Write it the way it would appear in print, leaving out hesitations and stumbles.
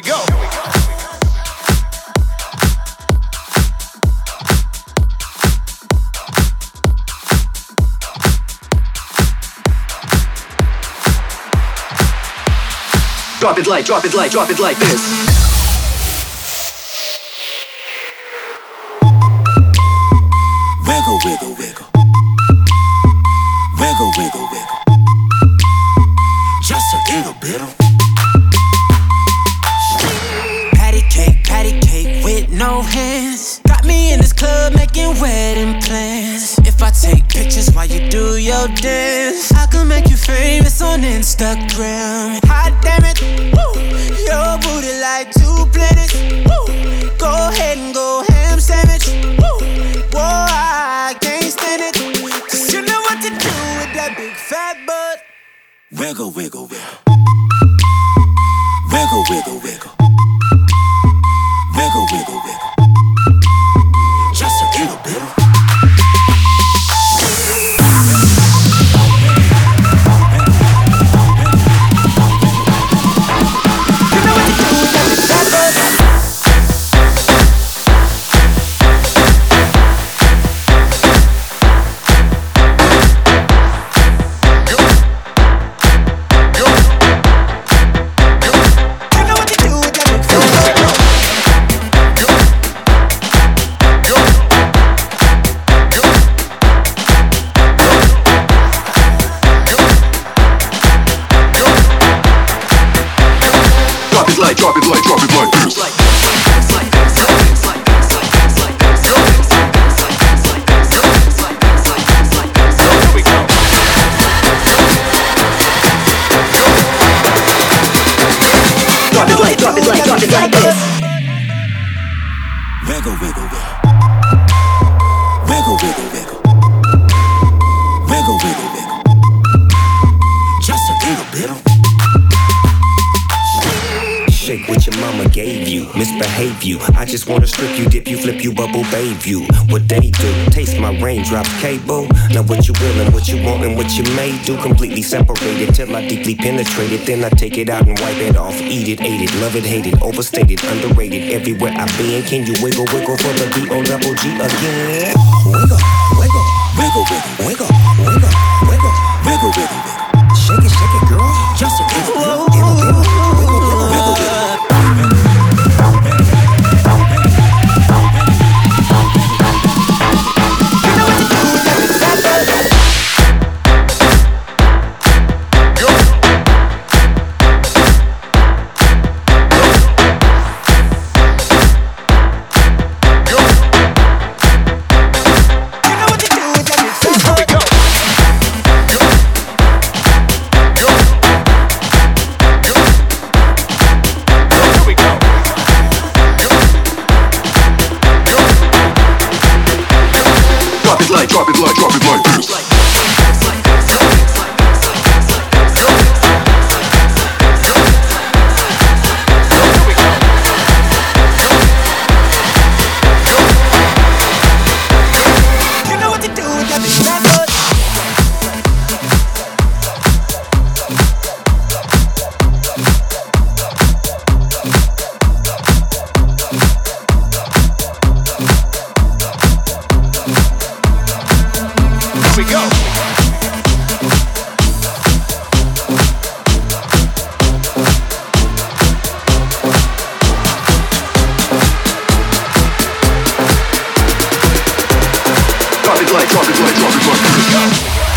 we go. Drop it like, drop it like, drop it like this. Wiggle, wiggle, wiggle. Wiggle, wiggle, wiggle. Just a little bit. Patty cake with no hands. Got me in this club making wedding plans. If I take pictures while you do your dance, I can make you famous on Instagram. Hot damn it, woo. Your booty like 2 planets. Woo. Go ahead and go ham sandwich. Woo. Whoa, I can't stand it. Cause you know what to do with that big fat butt. Wiggle, wiggle, wiggle. Wiggle, wiggle, wiggle. Wiggle, wiggle, wiggle. Just a little bit. Drop it like, drop it like this. Drop it like, drop it like, drop it like this. Wiggle, wiggle, wiggle. Wiggle, wiggle, wiggle. Wiggle, wiggle, wiggle. Just a little bit. Shake what your mama gave you, misbehave you. I just wanna strip you, dip you, flip you, bubble bathe you. What they do, taste my raindrops, cable. Now what you will and what you want and what you may do. Completely separated till I deeply penetrate it. Then I take it out and wipe it off. Eat it, ate it, love it, hate it. Overstated, underrated, everywhere I've been. Can you wiggle, wiggle for the D-O-double-G again? Wiggle, wiggle, wiggle, wiggle, wiggle, wiggle, wiggle, wiggle, wiggle, wiggle. Shake it, girl. Just a little, wiggle, wiggle, wiggle. Drop it like, drop it like this. You know what to do with that big fat butt. Here we go. Drop it like, drop it like, drop it like this.